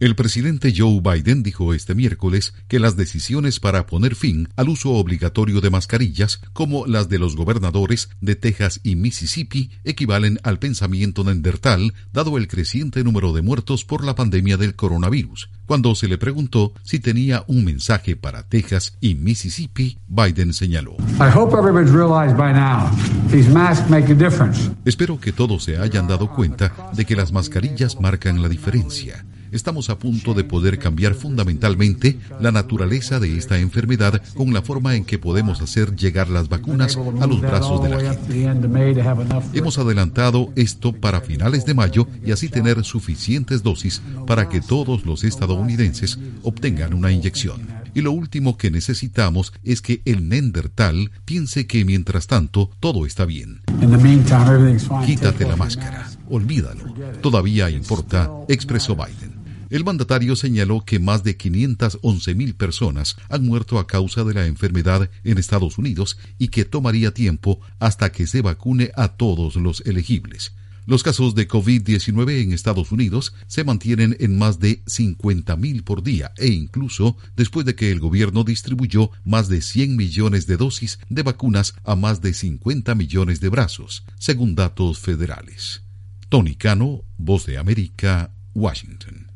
El presidente Joe Biden dijo este miércoles que las decisiones para poner fin al uso obligatorio de mascarillas, como las de los gobernadores de Texas y Mississippi, equivalen al pensamiento neandertal, dado el creciente número de muertos por la pandemia del coronavirus. Cuando se le preguntó si tenía un mensaje para Texas y Mississippi, Biden señaló: Espero que todos se hayan dado cuenta de que las mascarillas marcan la diferencia. Estamos a punto de poder cambiar fundamentalmente la naturaleza de esta enfermedad con la forma en que podemos hacer llegar las vacunas a los brazos de la gente. Hemos adelantado esto para finales de mayo y así tener suficientes dosis para que todos los estadounidenses obtengan una inyección. Y lo último que necesitamos es que el neandertal piense que mientras tanto todo está bien. Quítate la máscara, olvídalo, todavía importa, expresó Biden. El mandatario señaló que más de 511,000 personas han muerto a causa de la enfermedad en Estados Unidos y que tomaría tiempo hasta que se vacune a todos los elegibles. Los casos de COVID-19 en Estados Unidos se mantienen en más de 50,000 por día e incluso después de que el gobierno distribuyó más de 100 millones de dosis de vacunas a más de 50 millones de brazos, según datos federales. Tony Cano, Voz de América, Washington.